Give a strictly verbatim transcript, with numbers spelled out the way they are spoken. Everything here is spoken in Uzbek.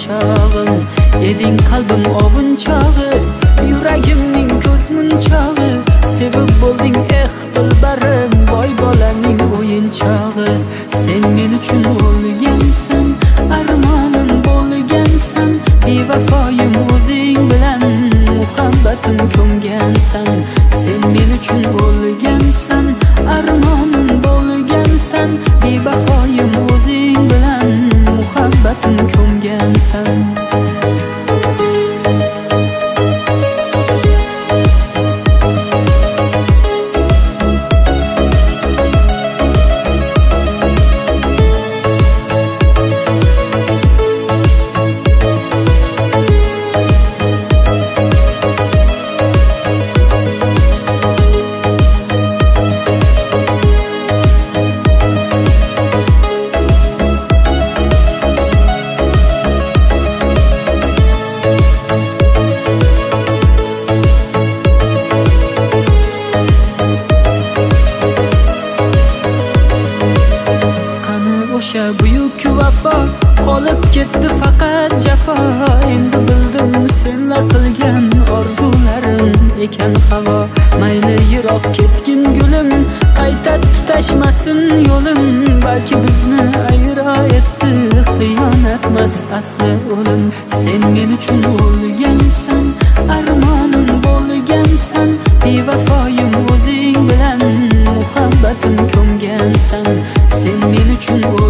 chog'im, eding qalbim ovunchog'i, yuragimning ko'z munchog'i, sevib bo'lding eh dilbarim, boy bolaning o'yinchog'i. Sen men uchun o'lgansan, armonim bo'lgansan, bevafoyim o'zing bilan muhabbatim ko'mgansan. Sen men uchun o'lgansan, armonim bo'lgansan, bevafoyim o'zing bilan muhabbatim ko'mgansan. O'sha buyuk vafo qolib ketdi faqat jafo. Endi bildim senlar qilgan orzularim ekan havo. Mayli yiroq ketgin gulim, qayta tutashmasin yo'lim. Balki bizni ayro etdi xiyonatmas asli o'lim. Sen men uchun o'lgansan, armonim bo'lgansan, bevafoyim o'zing bilan muhabbatim ko'mgansan. Sen men uchun